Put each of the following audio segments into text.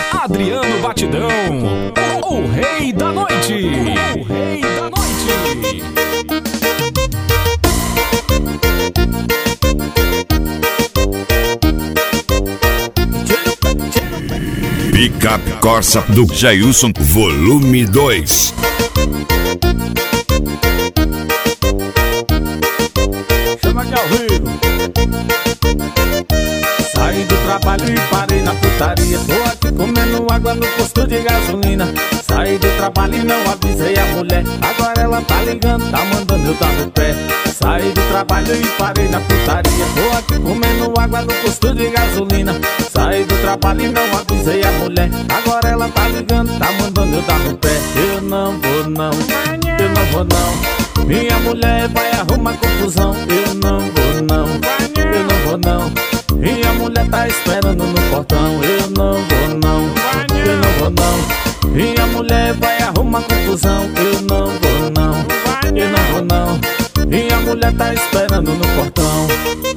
Adriano Batidão, o rei da noite. O rei da noite. Picape Corsa do Jailson, volume 2. Chama aqui ao vivo. Saí do trabalho e parei na putaria. Tô aqui comendo água no posto de gasolina. Saí do trabalho e não avisei a mulher. Agora ela tá ligando, tá mandando eu dar no pé. Saí do trabalho e parei na putaria. Tô aqui comendo água no posto de gasolina. Saí do trabalho e não avisei a mulher. Agora ela tá ligando, tá mandando eu dar no pé. Eu não vou não, eu não vou não. Minha mulher vai arrumar confusão. Eu não vou não, eu não vou não. Minha mulher tá esperando no portão. Eu não vou não, eu não vou não. Minha mulher vai arrumar confusão. Eu não vou não, eu não vou não. Minha mulher tá esperando no portão.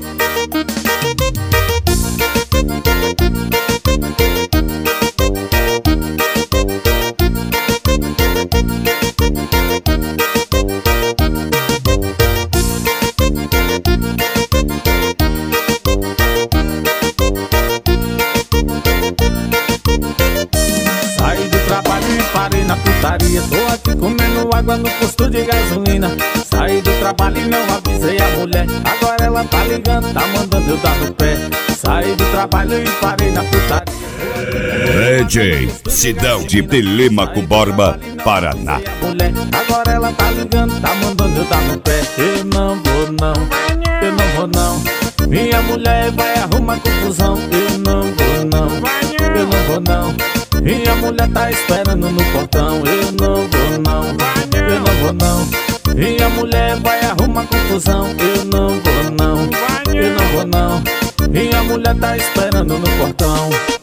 Saí do trabalho e parei na putaria. Tô aqui comendo água no posto de gasolina. Saí do trabalho e não avisei a mulher. Agora ela tá ligando, tá mandando eu dar no pé. Saí do trabalho e parei na putaria. DJ Sidão de Telêmaco Borba, Paraná. Agora ela tá ligando, tá mandando eu dar no pé. Eu não vou não, eu não vou não. Minha mulher vai arrumar confusão. Eu não vou não, eu não vou não. Minha mulher tá esperando no portão. Eu não vou não, eu não vou não. Minha mulher vai arrumar confusão. Eu não vou não, eu não vou não. Minha mulher tá esperando no portão.